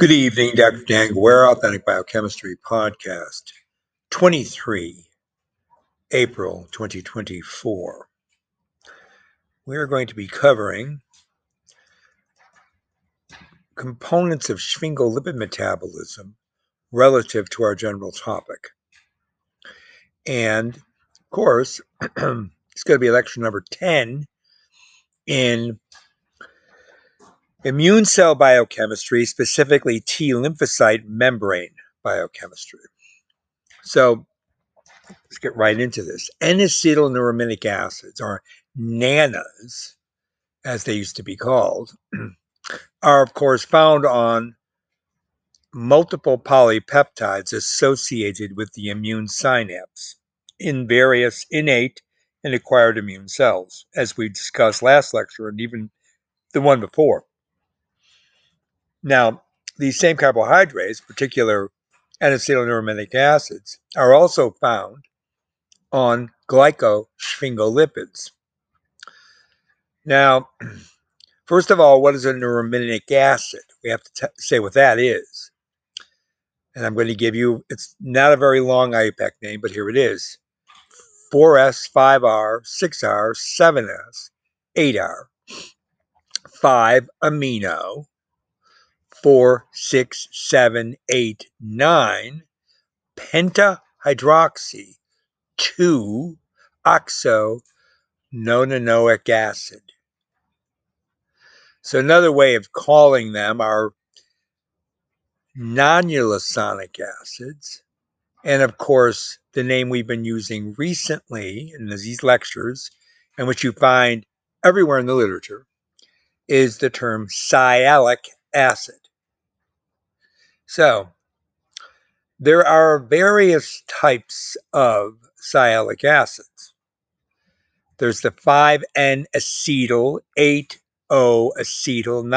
Good evening, Dr. Dan Guerra, Authentic Biochemistry Podcast, 23 April 2024. We're going to be covering components of sphingolipid metabolism relative to our general topic. And, of course, it's going to be lecture number 10 in immune cell biochemistry, specifically T lymphocyte membrane biochemistry. So, let's get right into this. N-acetylneurominic acids, or NANAs, as they used to be called, are of course found on multiple polypeptides associated with the immune synapse in various innate and acquired immune cells, as we discussed last lecture and even the one before. Now, these same carbohydrates, particular N-acetylneurominic acids, are also found on glycosphingolipids. Now, first of all, what is a neurominic acid? We have to say what that is. And I'm going to give you, it's not a very long IUPAC name, but here it is. 4S, 5R, 6R, 7S, 8R, 5-amino, 4, 6, 7, 8, 9, pentahydroxy, 2-oxononanoic acid. So another way of calling them are non-ulosonic acids, and of course the name we've been using recently in these lectures, and which you find everywhere in the literature, is the term sialic acid. So there are various types of sialic acids. There's the 5N-acetyl 8-O-acetyl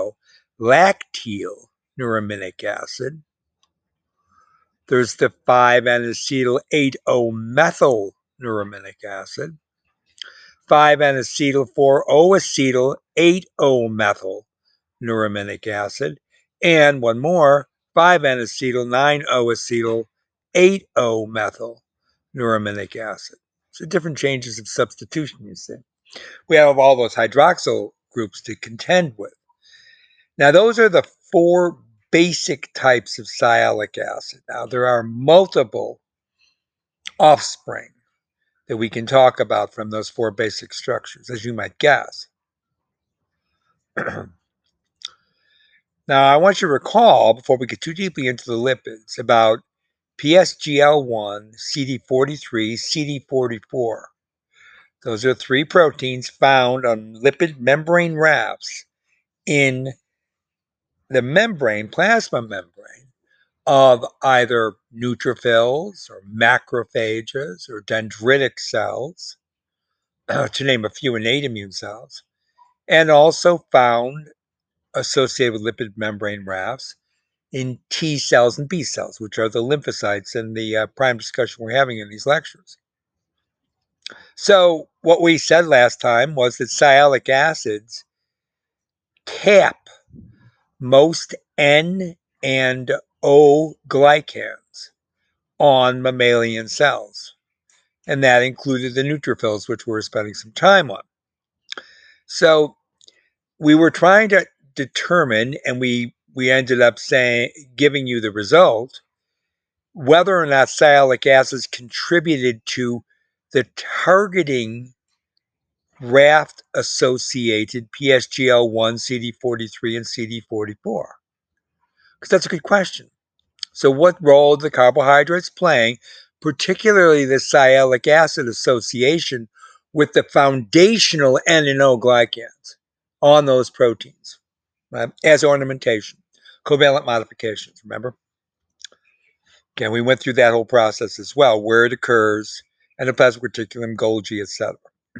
9-O lactyl acid. There's the 5N-acetyl 8-O-methyl acid, 5N-acetyl 4-O-acetyl 8-O-methyl acid, and one more, 5N-acetyl 9-O-acetyl 8-O-methyl acid. So different changes of substitution, you see. We have all those hydroxyl groups to contend with. Now, those are the four basic types of sialic acid. Now, there are multiple offspring that we can talk about from those four basic structures, as you might guess. Now, I want you to recall, before we get too deeply into the lipids, about PSGL1, CD43, CD44. Those are three proteins found on lipid membrane rafts in the membrane, plasma membrane, of either neutrophils or macrophages or dendritic cells, to name a few innate immune cells, and also found associated with lipid membrane rafts in T cells and B cells, which are the lymphocytes in the prime discussion we're having in these lectures. So what we said last time was that sialic acids cap most N and O glycans on mammalian cells, and that included the neutrophils, which we're spending some time on. So we were trying to determine, and we ended up giving you the result, whether or not sialic acids contributed to the targeting raft-associated PSGL1, CD43, and CD44. Because that's a good question. So what role are the carbohydrates playing, particularly the sialic acid association with the foundational N and O glycans on those proteins, right, as ornamentation, covalent modifications, remember? Again, we went through that whole process as well, where it occurs, endoplasmic reticulum, Golgi, etc.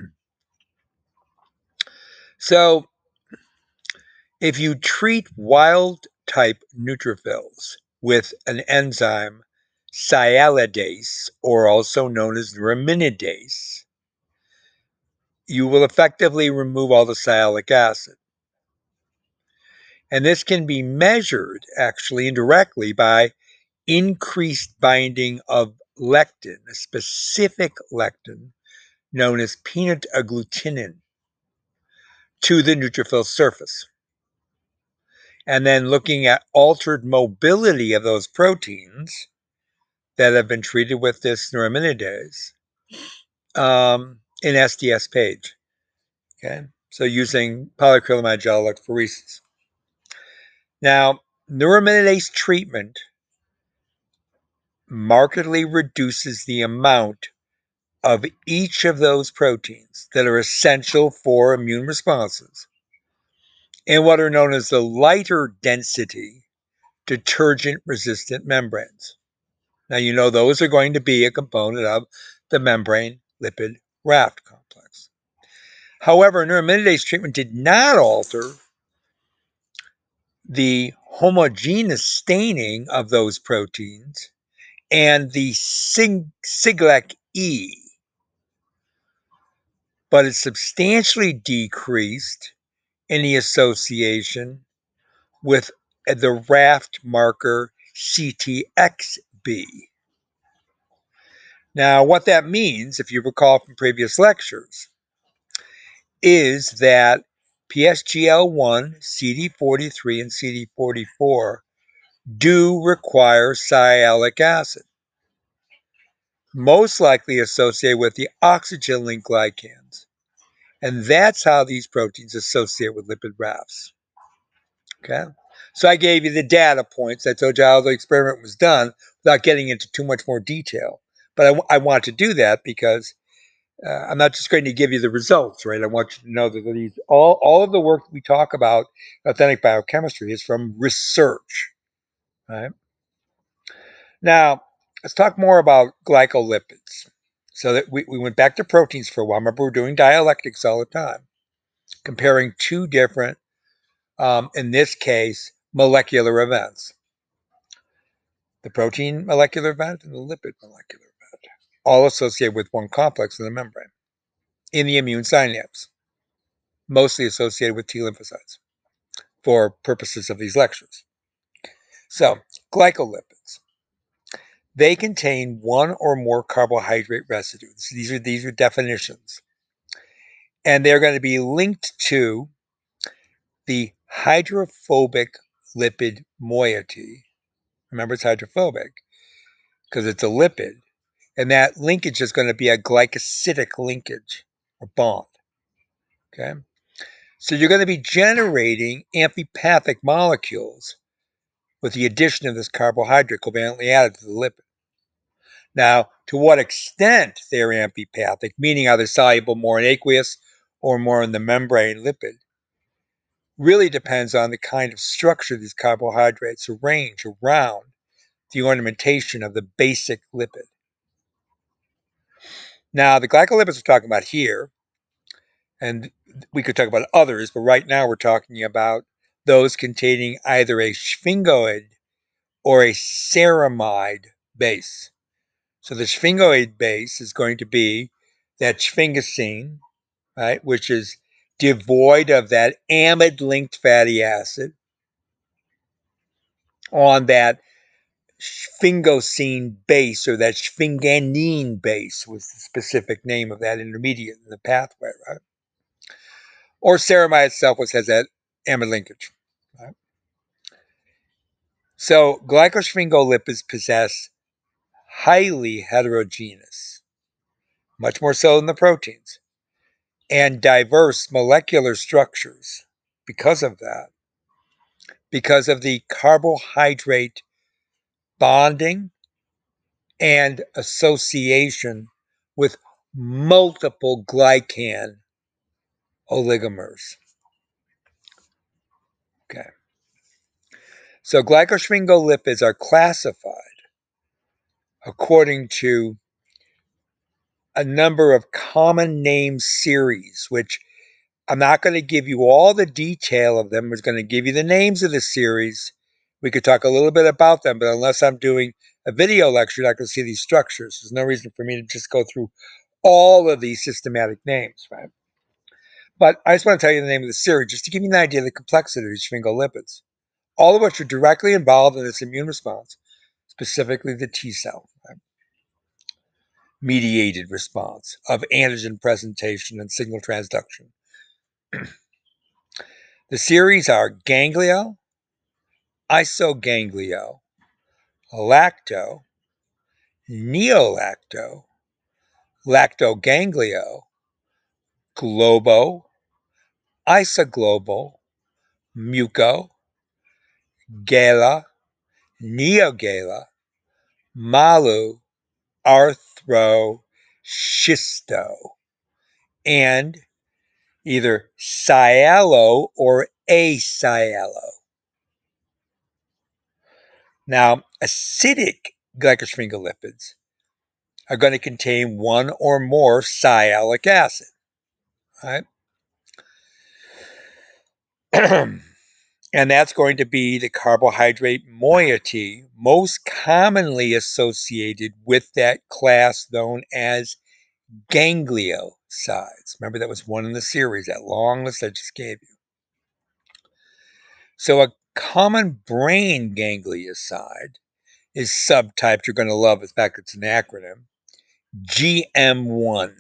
So if you treat wild-type neutrophils with an enzyme, sialidase, or also known as neuraminidase, you will effectively remove all the sialic acid. And this can be measured actually indirectly by increased binding of lectin, a specific lectin known as peanut agglutinin, to the neutrophil surface. And then looking at altered mobility of those proteins that have been treated with this neuraminidase in SDS page. Okay, so using polyacrylamide gel electrophoresis. Now, neuraminidase treatment markedly reduces the amount of each of those proteins that are essential for immune responses in what are known as the lighter density detergent resistant membranes. Now, you know those are going to be a component of the membrane lipid raft complex. However, neuraminidase treatment did not alter the homogeneous staining of those proteins and the Siglec E, but it substantially decreased any association with the raft marker CTXB. Now, what that means, if you recall from previous lectures, is that PSGL1, CD43, and CD44 do require sialic acid, most likely associated with the oxygen-linked glycans. And that's how these proteins associate with lipid rafts. Okay? So I gave you the data points. I told you how the experiment was done without getting into too much more detail. But I want to do that because I'm not just going to give you the results, right? I want you to know that these all of the work that we talk about authentic biochemistry is from research, right? Now, let's talk more about glycolipids. So that we went back to proteins for a while. Remember, we're doing dialectics all the time, comparing two different, in this case, molecular events. The protein molecular event and the lipid molecular event, all associated with one complex in the membrane, in the immune synapse, mostly associated with T lymphocytes for purposes of these lectures. So, glycolipids. They contain one or more carbohydrate residues. These are definitions. And they're going to be linked to the hydrophobic lipid moiety. Remember, it's hydrophobic because it's a lipid. And that linkage is going to be a glycosidic linkage or bond. Okay? So you're going to be generating amphipathic molecules with the addition of this carbohydrate covalently added to the lipid. Now, to what extent they're amphipathic, meaning are they soluble more in aqueous or more in the membrane lipid, really depends on the kind of structure these carbohydrates arrange around the ornamentation of the basic lipid. Now, the glycolipids we're talking about here, and we could talk about others, but right now we're talking about those containing either a sphingosine or a ceramide base. So the sphingosine base is going to be that sphingosine, right, which is devoid of that amide-linked fatty acid on that sphingosine base, or that sphinganine base was the specific name of that intermediate in the pathway, right? Or ceramide itself, which has that amide linkage. Right? So glycosphingolipids possess highly heterogeneous, much more so than the proteins, and diverse molecular structures because of that, because of the carbohydrate bonding and association with multiple glycan oligomers. Okay. So glycosphingolipids are classified according to a number of common name series, which I'm not going to give you all the detail of them. I'm going to give you the names of the series. We could talk a little bit about them, but unless I'm doing a video lecture, you're not going to see these structures. There's no reason for me to just go through all of these systematic names, right? But I just want to tell you the name of the series, just to give you an idea of the complexity of these sphingolipids, all of which are directly involved in this immune response, specifically the T cell mediated response of antigen presentation and signal transduction. The series are ganglio, isoganglio, lacto, neolacto, lactoganglio, globo, isoglobal, muco, gala, neogala, malu, arthro, schisto, and either sialo or asialo. Now, acidic glycosphingolipids are going to contain one or more sialic acid, right? And that's going to be the carbohydrate moiety most commonly associated with that class known as gangliosides. Remember, that was one in the series, that long list I just gave you. So a common brain ganglioside is subtyped, you're going to love the fact it's an acronym, GM1.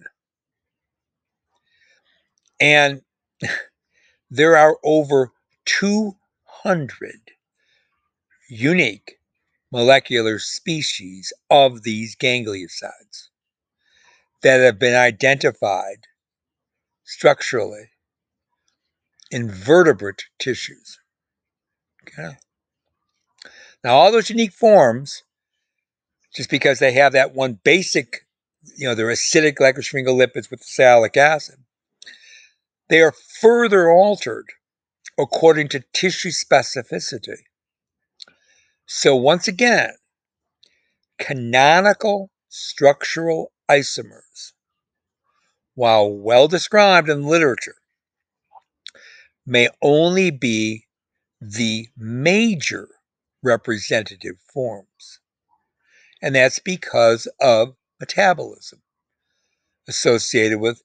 And there are over 200 unique molecular species of these gangliosides that have been identified structurally in vertebrate tissues. Okay? Now, all those unique forms, just because they have that one basic, they're acidic glycosphingolipids with the sialic acid, they are further altered according to tissue specificity. So once again, canonical structural isomers, while well described in literature, may only be the major representative forms. And that's because of metabolism associated with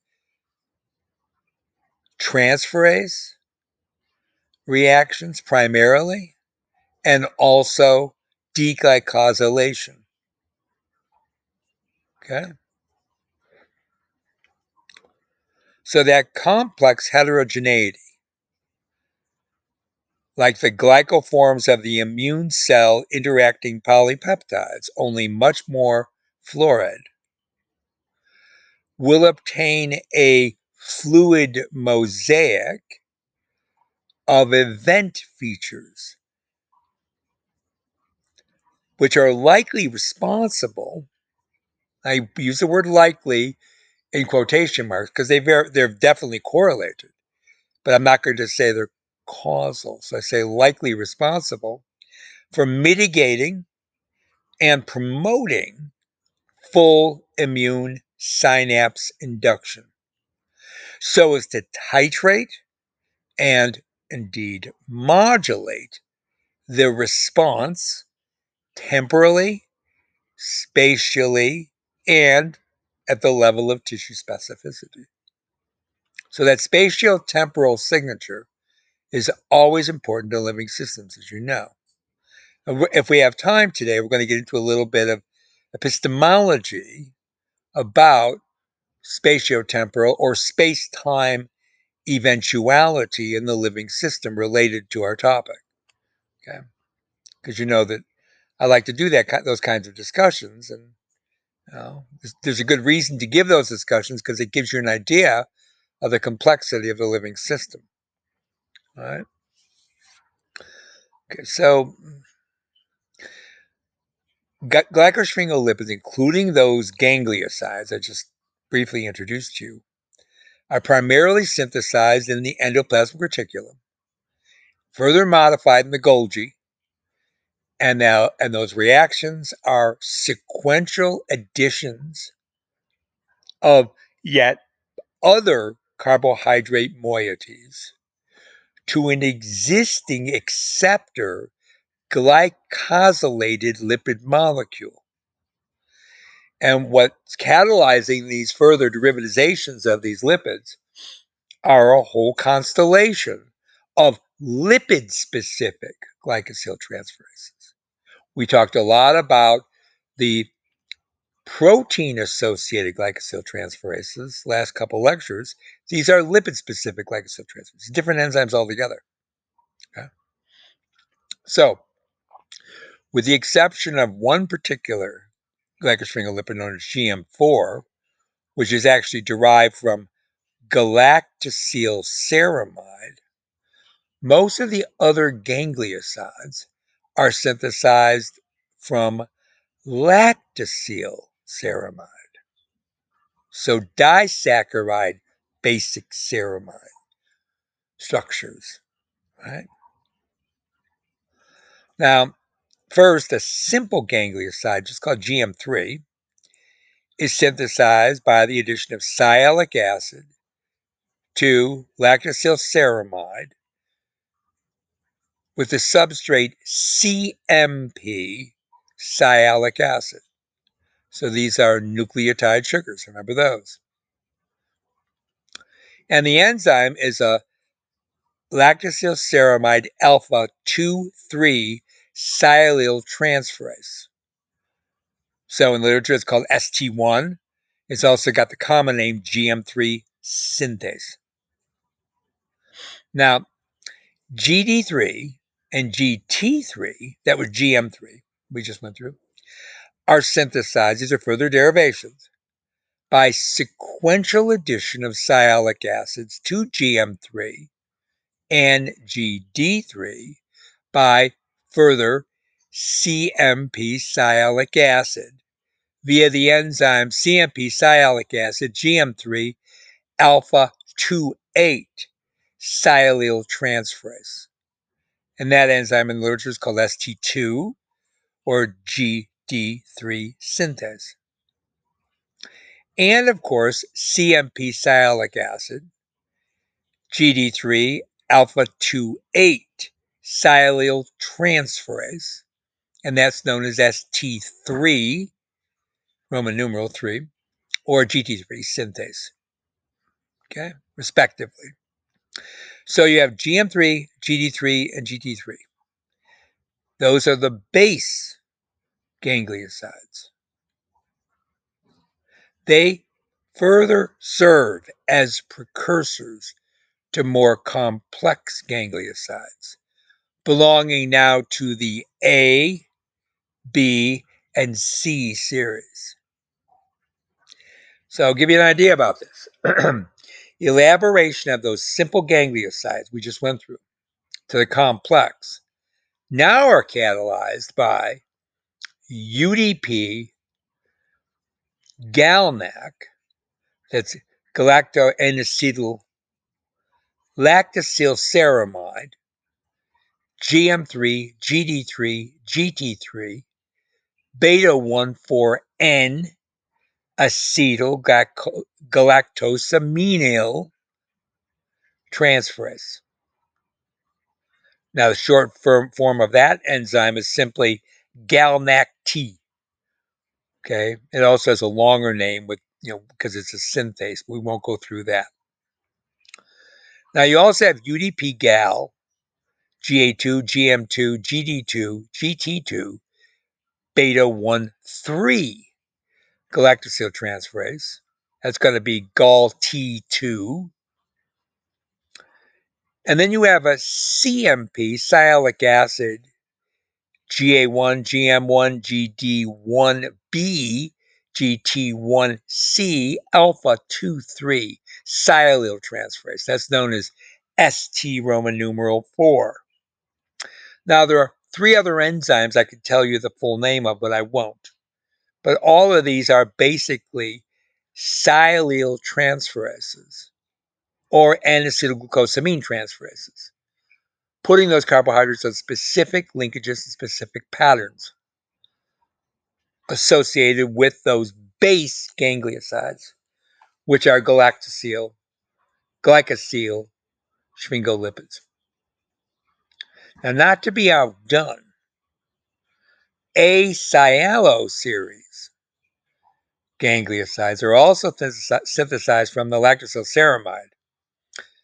transferase reactions primarily, and also deglycosylation. Okay? So that complex heterogeneity, like the glycoforms of the immune cell interacting polypeptides, only much more florid, will obtain a fluid mosaic of event features, which are likely responsible. I use the word likely in quotation marks because they're definitely correlated, but I'm not going to say they're causal. So I say likely responsible for mitigating and promoting full immune synapse induction so as to titrate and indeed modulate the response temporally, spatially, and at the level of tissue specificity. So that spatio-temporal signature is always important to living systems, as you know. If we have time today, we're going to get into a little bit of epistemology about spatiotemporal or space-time eventuality in the living system related to our topic. Okay, because you know that I like to do those kinds of discussions, and there's a good reason to give those discussions because it gives you an idea of the complexity of the living system. All right. Okay, so glycosphingolipids, including those gangliosides I just briefly introduced to you, are primarily synthesized in the endoplasmic reticulum, further modified in the Golgi, and those reactions are sequential additions of yet other carbohydrate moieties to an existing acceptor glycosylated lipid molecule. And what's catalyzing these further derivatizations of these lipids are a whole constellation of lipid-specific glycosyltransferases. We talked a lot about the protein-associated glycosyltransferases last couple lectures. These are lipid-specific glycosyltransferases, different enzymes altogether. Okay? So, with the exception of one particular glycosphingolipid known as GM4, which is actually derived from galactosylceramide, most of the other gangliosides are synthesized from lactosylceramide. So disaccharide basic ceramide structures, right? Now, first, a simple ganglioside, just called GM3, is synthesized by the addition of sialic acid to lactosylceramide with the substrate CMP sialic acid. So these are nucleotide sugars, remember those. And the enzyme is a lactosylceramide alpha 2,3 sialyl transferase. So in literature, it's called ST1. It's also got the common name GM3 synthase. Now, GD3 and GT3, that was GM3, we just went through, are synthesized, these are further derivations, by sequential addition of sialic acids to GM3 and GD3 by further CMP sialic acid via the enzyme CMP sialic acid GM3 alpha 2,8 sialyl transferase. And that enzyme in literature is called ST2 or GD3 synthase. And of course, CMP sialic acid, GD3 alpha 2,8 sialyl transferase, and that's known as ST3, Roman numeral 3, or GT3 synthase, okay, respectively. So you have GM3, GD3, and GT3. Those are the base gangliosides. They further serve as precursors to more complex gangliosides, belonging now to the A, B, and C series. So I'll give you an idea about this. Elaboration of those simple gangliosides we just went through to the complex now are catalyzed by UDP, GalNAc, that's galactoacetyl lactosylceramide, GM3, GD3, GT3, beta 1,4-N acetyl galactosamine transferase. Now, the short form of that enzyme is simply GalNAc-T. Okay, it also has a longer name with, because it's a synthase. We won't go through that. Now, you also have UDP-Gal, GA2, GM2, GD2, GT2, beta 1,3 galactosyltransferase. That's going to be GAL-T2. And then you have a CMP, sialic acid, GA1, GM1, GD1B, GT1C, alpha 2,3 sialyl transferase. That's known as ST Roman numeral 4. Now, there are 3 other enzymes I could tell you the full name of, but I won't. But all of these are basically sialyl transferases or N-acetylglucosamine transferases, putting those carbohydrates on specific linkages and specific patterns associated with those base gangliosides, which are glycosyl, sphingolipids. Now, not to be outdone, acylo series gangliosides are also synthesized from the lactosylceramide.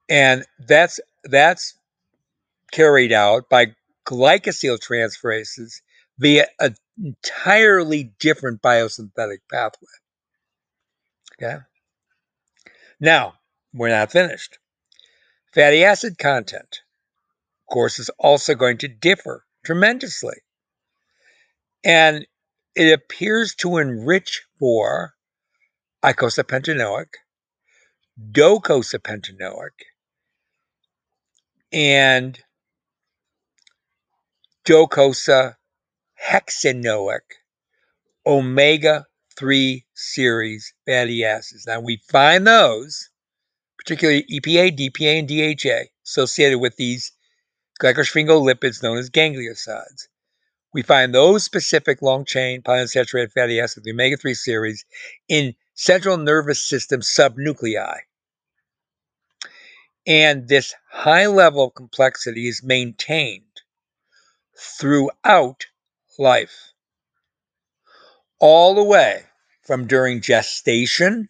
And that's carried out by glycosyltransferases via an entirely different biosynthetic pathway. Okay. Now, we're not finished. Fatty acid content, of course, is also going to differ tremendously. And it appears to enrich for eicosapentaenoic, docosapentaenoic, and docosahexaenoic omega-3 series fatty acids. Now, we find those, particularly EPA, DPA, and DHA, associated with these glycosphingolipids known as gangliosides. We find those specific long-chain polyunsaturated fatty acids, the omega-3 series, in central nervous system subnuclei. And this high level of complexity is maintained throughout life, all the way from during gestation,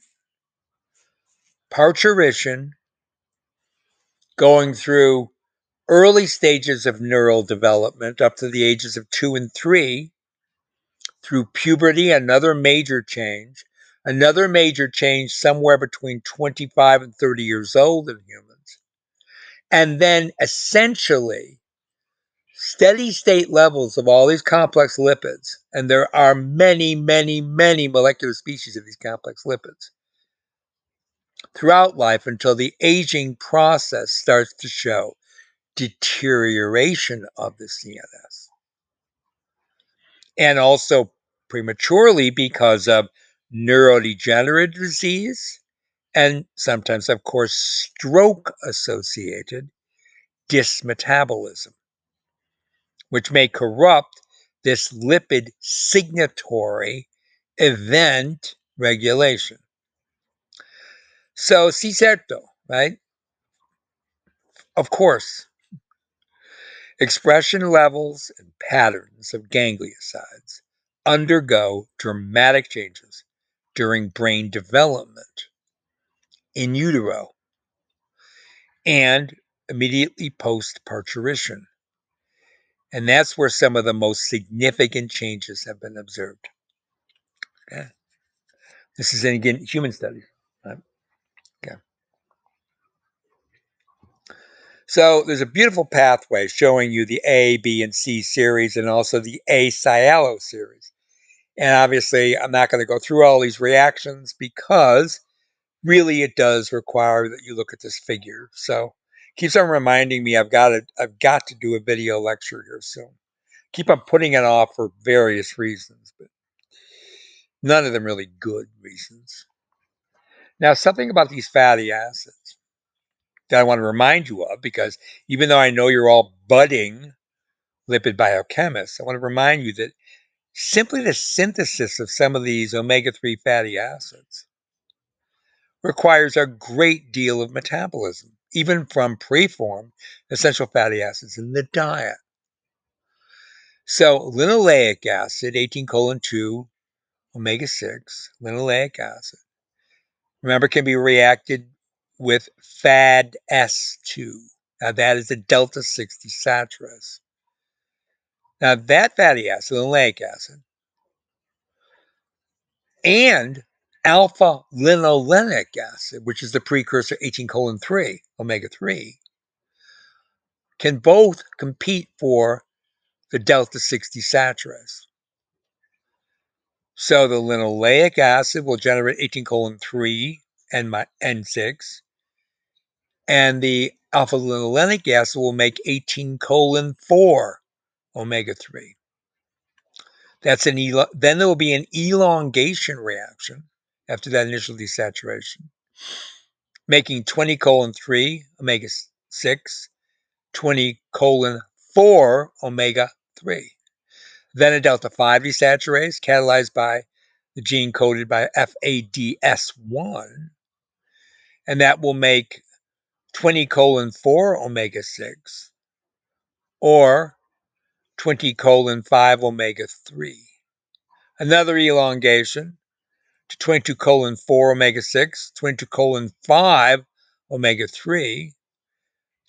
parturition, going through early stages of neural development up to the ages of 2 and 3, through puberty, another major change somewhere between 25 and 30 years old in humans, and then essentially steady state levels of all these complex lipids, and there are many, many, many molecular species of these complex lipids, throughout life until the aging process starts to show deterioration of the CNS. And also prematurely because of neurodegenerative disease and sometimes, of course, stroke-associated dysmetabolism, which may corrupt this lipid signatory event regulation. So, si certo, right? Of course, expression levels and patterns of gangliosides undergo dramatic changes during brain development in utero and immediately post parturition. And that's where some of the most significant changes have been observed. Okay. This is, again, human studies. Right? Okay. So there's a beautiful pathway showing you the A, B, and C series and also the A-sialo series. And obviously, I'm not going to go through all these reactions because really it does require that you look at this figure. So keeps on reminding me I've got to do a video lecture here soon. Keep on putting it off for various reasons, but none of them really good reasons. Now, something about these fatty acids that I want to remind you of, because even though I know you're all budding lipid biochemists, I want to remind you that simply the synthesis of some of these omega-3 fatty acids requires a great deal of metabolism, even from preformed essential fatty acids in the diet. So linoleic acid, 18-2 omega-6, linoleic acid, remember, can be reacted with FAD-S2. Now that is a delta-6 desaturase. Now that fatty acid, linoleic acid, and alpha-linolenic acid, which is the precursor 18-3 omega-3, can both compete for the delta-6 desaturase. So the linoleic acid will generate 18-3 and 6, and the alpha-linolenic acid will make 18-4 omega-3. Then there will be an elongation reaction after that initial desaturation, making 20-3 omega-6, 20-4 omega-3. Then a delta-5 desaturase catalyzed by the gene coded by FADS1, and that will make 20-4 omega-6 or 20-5 omega-3. Another elongation to 22-4 omega-6, 22-5 omega-3,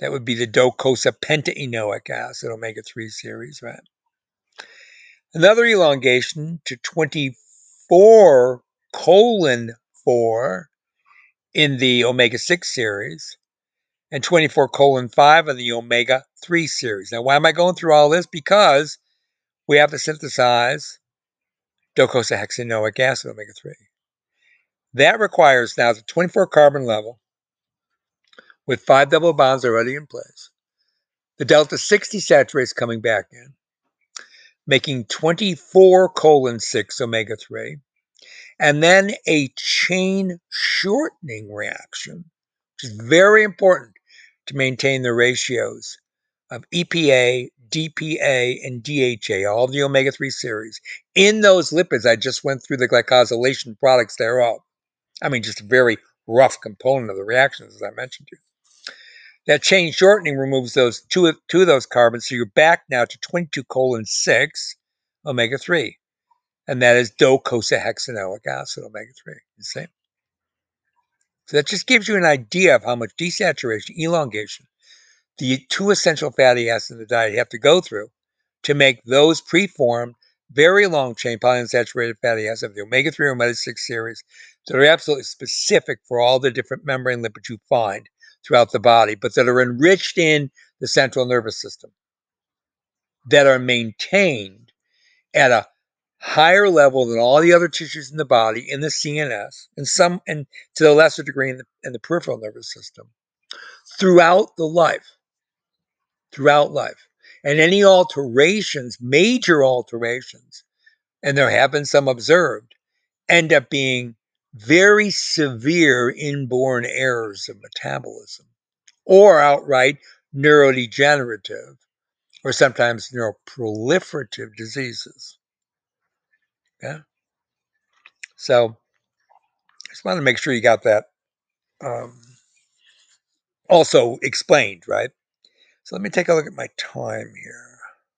That would be the docosapentaenoic acid, omega-3 series, right? Another elongation to 24 colon 4 in the omega-6 series and 24 colon 5 in the omega-3 series. Now, why am I going through all this? Because we have to synthesize docosahexaenoic acid, omega-3. That requires now the 24 carbon level with 5 double bonds already in place. The delta 60 saturates coming back in, making 24 colon 6 omega-3, and then a chain shortening reaction, which is very important to maintain the ratios of EPA, DPA, and DHA, all the omega-3 series, in those lipids. I just went through the glycosylation products thereof. I mean, just a very rough component of the reactions, as I mentioned to you. That chain shortening removes those two of those carbons, so you're back now to 22 colon 6 omega-3, and that is docosahexaenoic acid, omega-3. You see? So that just gives you an idea of how much desaturation, elongation, the two essential fatty acids in the diet you have to go through to make those preformed, very long-chain polyunsaturated fatty acids of the omega-3 or omega-6 series that are absolutely specific for all the different membrane lipids you find throughout the body, but that are enriched in the central nervous system, that are maintained at a higher level than all the other tissues in the body, in the CNS, and to a lesser degree in the peripheral nervous system, throughout life. And any alterations, major alterations, and there have been some observed, end up being very severe inborn errors of metabolism, or outright neurodegenerative, or sometimes neuroproliferative diseases. Yeah. So I just want to make sure you got that also explained, right? So let me take a look at my time here.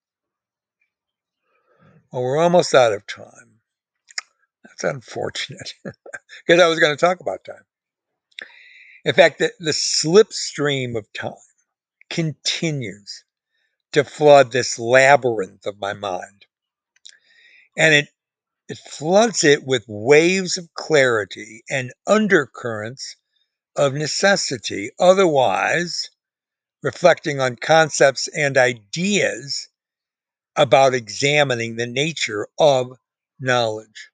Well, we're almost out of time. That's unfortunate because I was going to talk about time. In fact, the slipstream of time continues to flood this labyrinth of my mind. And it floods it with waves of clarity and undercurrents of necessity, otherwise reflecting on concepts and ideas about examining the nature of knowledge.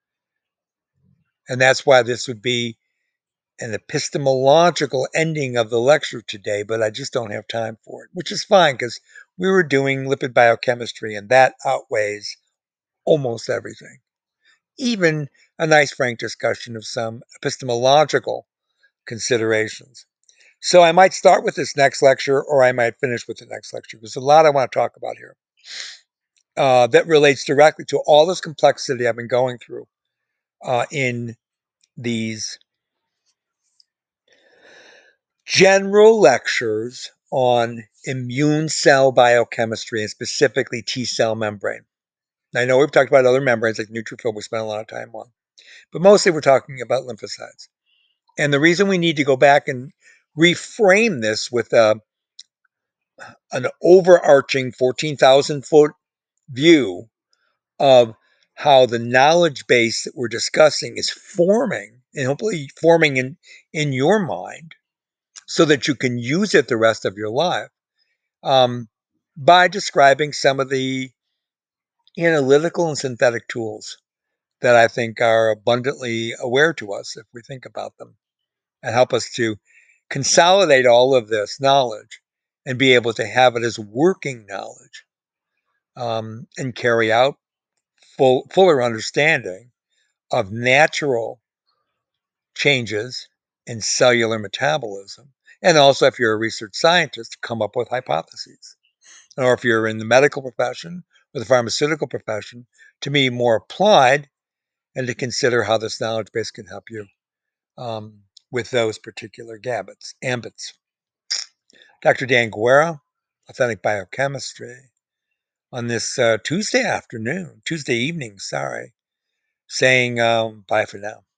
And that's why this would be an epistemological ending of the lecture today, but I just don't have time for it, which is fine because we were doing lipid biochemistry and that outweighs almost everything. Even a nice, frank discussion of some epistemological considerations. So I might start with this next lecture or I might finish with the next lecture. There's a lot I want to talk about here that relates directly to all this complexity I've been going through in these general lectures on immune cell biochemistry and specifically T cell membrane. I know we've talked about other membranes like neutrophil, we spent a lot of time on, but mostly we're talking about lymphocytes. And the reason we need to go back and reframe this with an overarching 14,000 foot view of how the knowledge base that we're discussing is forming and hopefully forming in your mind so that you can use it the rest of your life by describing some of the analytical and synthetic tools that I think are abundantly aware to us if we think about them and help us to consolidate all of this knowledge and be able to have it as working knowledge and carry out fuller understanding of natural changes in cellular metabolism. And also, if you're a research scientist, come up with hypotheses. Or if you're in the medical profession or the pharmaceutical profession, to be more applied and to consider how this knowledge base can help you with those particular ambits. Dr. Dan Guerra, Authentic Biochemistry, on this Tuesday evening, saying bye for now.